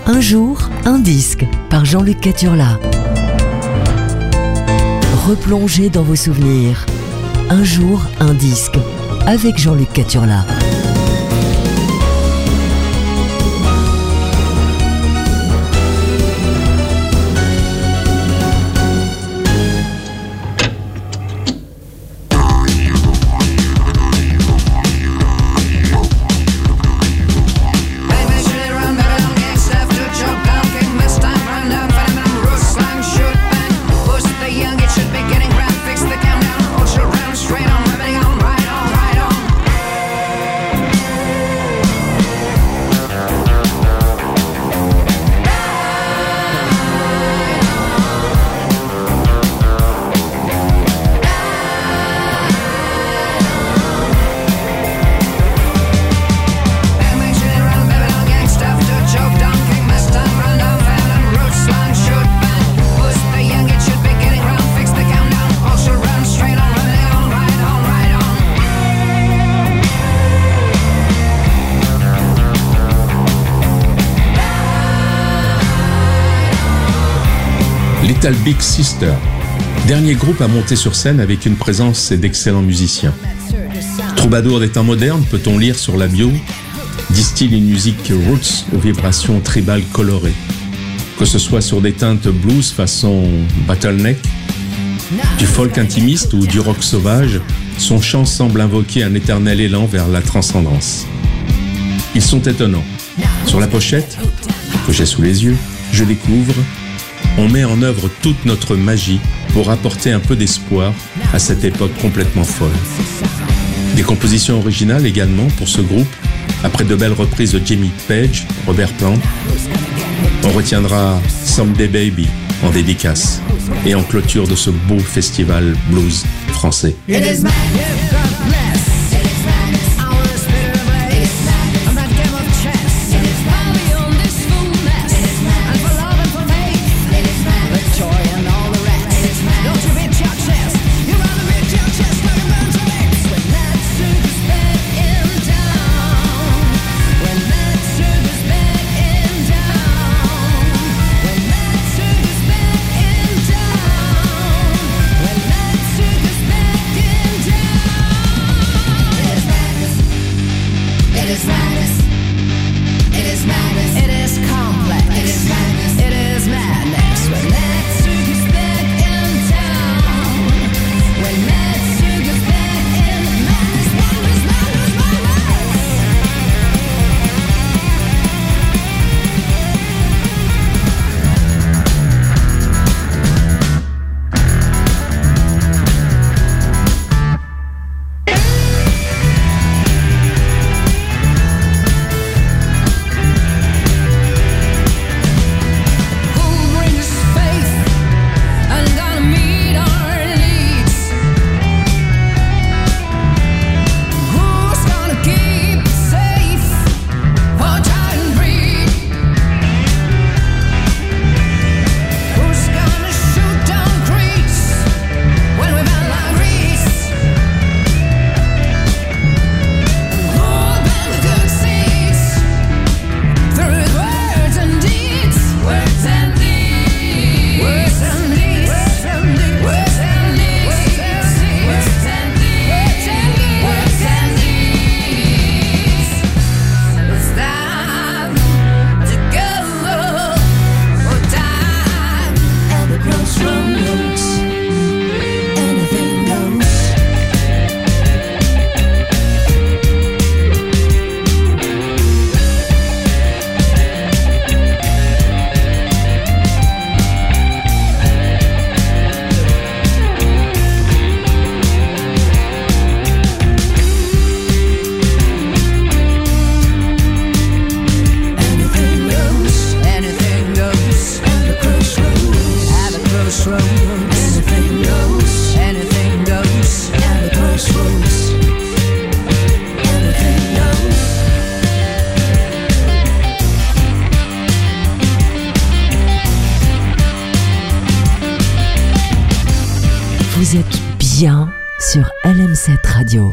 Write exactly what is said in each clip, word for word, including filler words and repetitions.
Un jour, un disque par Jean-Luc Caturla. Replongez dans vos souvenirs. Un jour, un disque avec Jean-Luc Caturla. Little Big Sister, dernier groupe à monter sur scène avec une présence et d'excellents musiciens. Troubadour des temps modernes, peut-on lire sur la bio, distille une musique roots aux vibrations tribales colorées. Que ce soit sur des teintes blues façon Bottleneck, du folk intimiste ou du rock sauvage, son chant semble invoquer un éternel élan vers la transcendance. Ils sont étonnants. Sur la pochette, que j'ai sous les yeux, je découvre on met en œuvre toute notre magie pour apporter un peu d'espoir à cette époque complètement folle. Des compositions originales également pour ce groupe, après de belles reprises de Jimmy Page, Robert Plant. On retiendra Someday Baby en dédicace et en clôture de ce beau festival blues français. Vous êtes bien sur L M sept Radio.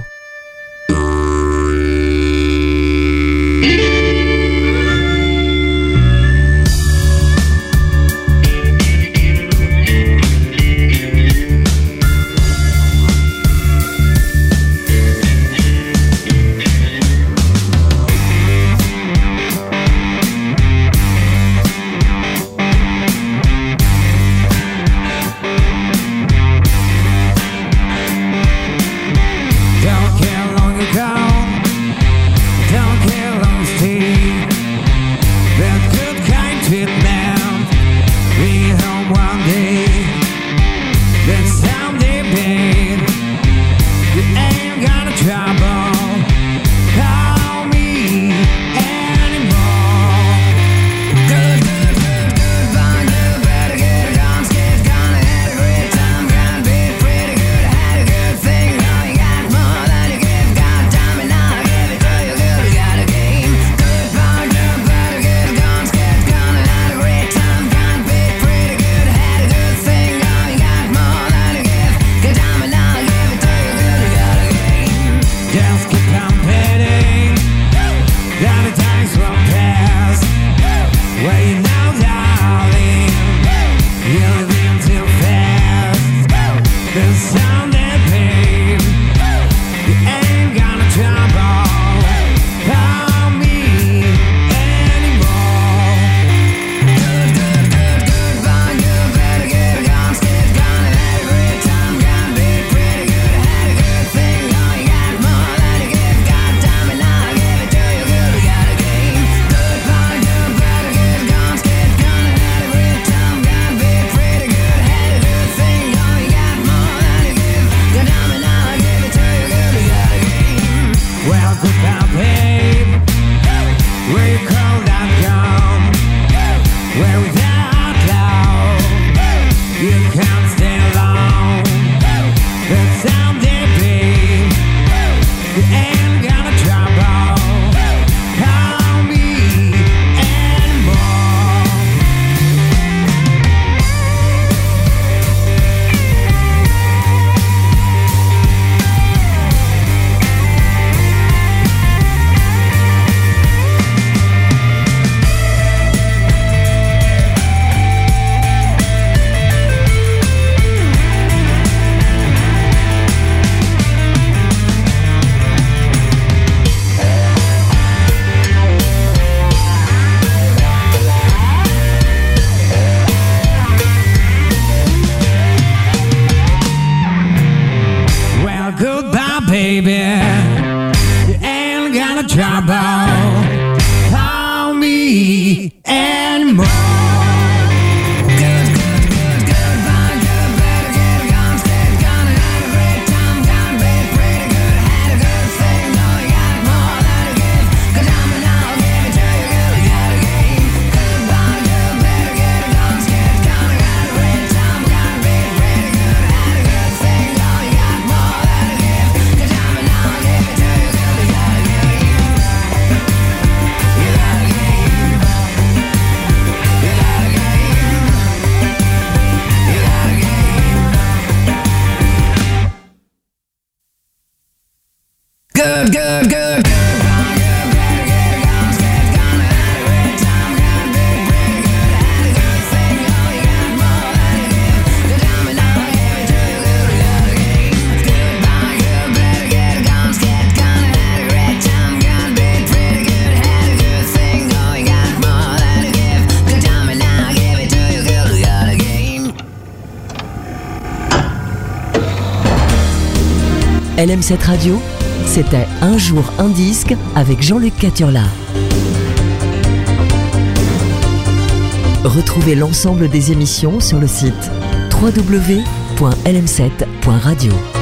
trouble. Call me and more. Good, good, good, good. L M sept Radio, c'était Un jour un disque avec Jean-Luc Caturla. Retrouvez l'ensemble des émissions sur le site w w w point l m sept point radio.